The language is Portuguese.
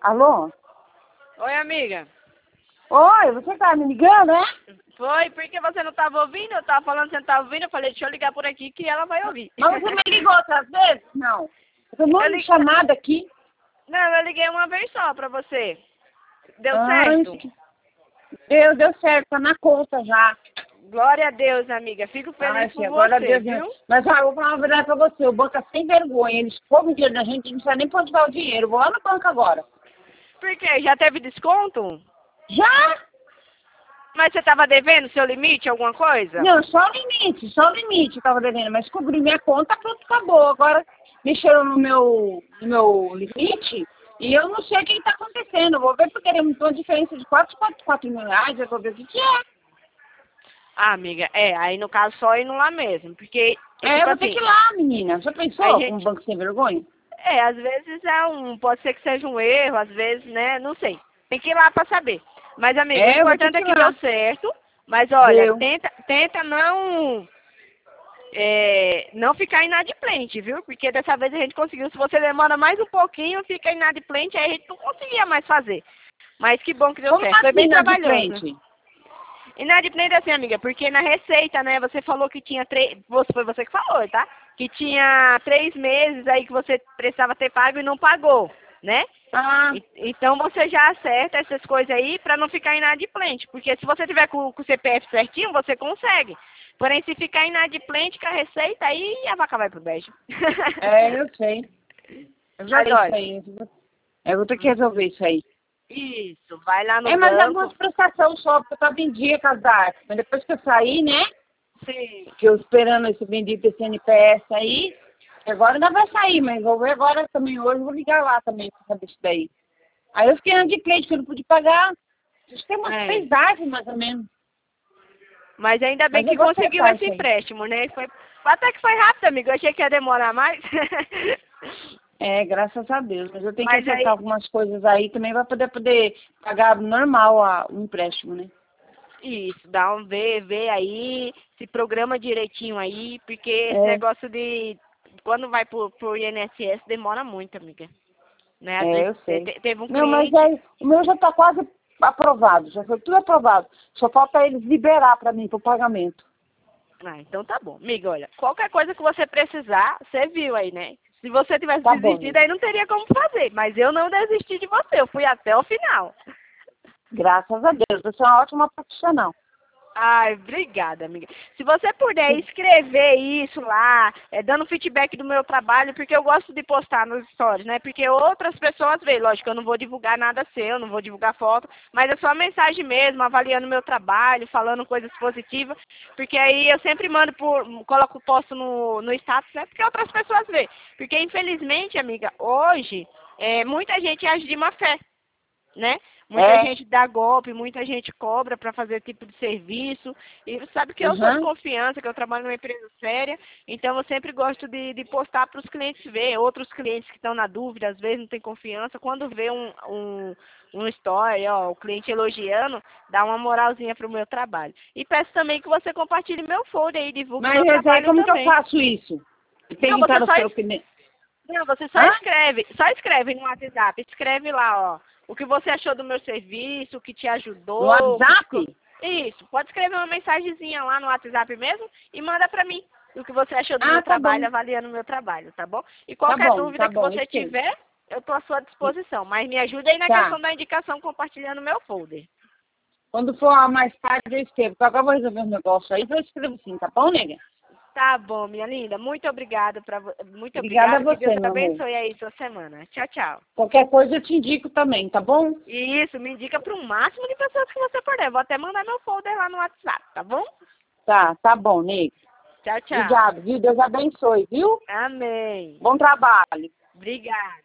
Alô? Oi, amiga. Oi, você tá me ligando, né? Foi, porque você não estava ouvindo? Eu estava falando que você não estava ouvindo. Eu falei, deixa eu ligar por aqui que ela vai ouvir. Mas você me ligou outras vezes? Não. Eu tô um monte de li- chamada aqui. Não, eu liguei uma vez só pra você. Deu Ai, certo? deu certo, tá na conta já. Glória a Deus, amiga. Fico feliz Ai, por filha, agora você, Deus. viu? Mas eu vou falar uma verdade pra você, o banco é sem vergonha. Eles roubam o dinheiro da gente, não sabe nem pra onde vai o dinheiro. Eu vou lá no banco agora. Por quê? Já teve desconto? Já? Mas você estava devendo seu limite, alguma coisa? Não, só o limite eu tava devendo. Mas cobri minha conta, pronto, acabou. Agora mexeram no meu limite e eu não sei o que tá acontecendo. Eu vou ver porque tem uma diferença de quatro mil reais. Eu vou ver o que é. Ah, amiga, aí no caso só indo lá mesmo, porque, É, eu tipo vou ter assim, que ir lá, menina. Já a pensou com um gente, banco sem vergonha? às vezes pode ser que seja um erro, às vezes, né, não sei. Tem que ir lá pra saber. Mas, amigo, o É, eu vou ter importante que é ir que deu lá. certo, mas olha, Deu. tenta não ficar inadimplente, viu? Porque dessa vez a gente conseguiu, se você demora mais um pouquinho, fica inadimplente, aí a gente não conseguia mais fazer. Mas que bom que deu Como certo, foi assim bem na de trabalhoso. frente? Inadimplente assim, amiga, porque na receita, né, você falou que tinha foi você que falou, tá? Que tinha 3 meses aí que você precisava ter pago e não pagou, né? Ah, Então você já acerta essas coisas aí pra não ficar inadimplente, porque se você tiver com o CPF certinho, você consegue. Porém, se ficar inadimplente com a receita, aí a vaca vai pro beijo. é, eu sei. Eu já Mas sei isso olha, aí. Eu vou ter que resolver isso aí. isso, vai lá no É, mas banco. algumas prestações só, porque eu tava em dia com as datas. Mas depois que eu saí, né? Sim. Que eu esperando esse bendito esse NPS aí, agora ainda vai sair, mas vou ver agora também hoje, vou ligar lá também pra saber isso daí. Aí eu fiquei de crédito, que eu não pude pagar. Acho que tem umas É. 6 datas, mais ou menos. Mas ainda bem Mas eu que vou conseguiu acertar esse isso aí. empréstimo, né? Até que foi rápido, amigo. Eu achei que ia demorar mais. É, graças a Deus. Mas eu tenho que Mas acertar aí, algumas coisas aí também para poder pagar normal o empréstimo, né? isso, vê aí, se programa direitinho aí, porque esse É, negócio de quando vai pro INSS demora muito, amiga. Né? Às vezes eu sei. teve um Não, mas cliente. aí, o meu já está quase aprovado, já foi tudo aprovado. Só falta eles liberar para mim, para o pagamento. Ah, então tá bom. Amiga, olha, qualquer coisa que você precisar, você viu aí, né? Se você tivesse Tá bom, desistido, amiga. aí não teria como fazer. Mas eu não desisti de você, eu fui até o final. Graças a Deus, você é uma ótima profissional. Ai, obrigada, amiga. Se você puder escrever isso lá, dando feedback do meu trabalho, porque eu gosto de postar nos stories, né? Porque outras pessoas veem, lógico, eu não vou divulgar nada seu, não vou divulgar foto, mas é só mensagem mesmo, avaliando o meu trabalho, falando coisas positivas, porque aí eu sempre posto no status, né? Porque outras pessoas veem. Porque infelizmente, amiga, hoje, muita gente age de má fé, né? Muita É, gente dá golpe, muita gente cobra para fazer tipo de serviço. E sabe que eu sou de uhum. confiança, que eu trabalho numa empresa séria, então eu sempre gosto de postar para os clientes ver. Outros clientes que estão na dúvida, às vezes não tem confiança, quando vê um story, ó, o cliente elogiando, dá uma moralzinha pro meu trabalho. E peço também que você compartilhe meu folder e divulgue Mas meu aí trabalho como que eu também. faço isso? Tem Não, que entrar no seu opinião. não, você Hã? só escreve no WhatsApp, escreve lá, ó, o que você achou do meu serviço, o que te No ajudou, WhatsApp? Isso, pode escrever uma mensagenzinha lá no WhatsApp mesmo e manda pra mim o que você achou do meu Ah, tá bom. trabalho, avaliando o meu trabalho, tá bom? E qualquer Tá dúvida que bom, você esquece. tiver, eu tô à sua disposição, mas me ajuda aí na Tá. questão da indicação compartilhando o meu folder. Quando for mais tarde, eu escrevo. Então, agora eu vou resolver um negócio aí, eu escrevo sim, tá bom, nega? Tá bom, minha linda, muito obrigada, muito Obrigada a obrigada, que Deus você, meu amor. abençoe aí sua semana. Tchau, tchau. Qualquer coisa eu te indico também, tá bom? Isso, me indica para o máximo de pessoas que você puder. Vou até mandar meu folder lá no WhatsApp, tá bom? Tá bom, nega. Tchau, tchau. Obrigado, viu? Deus abençoe, viu? Amém. Bom trabalho. Obrigada.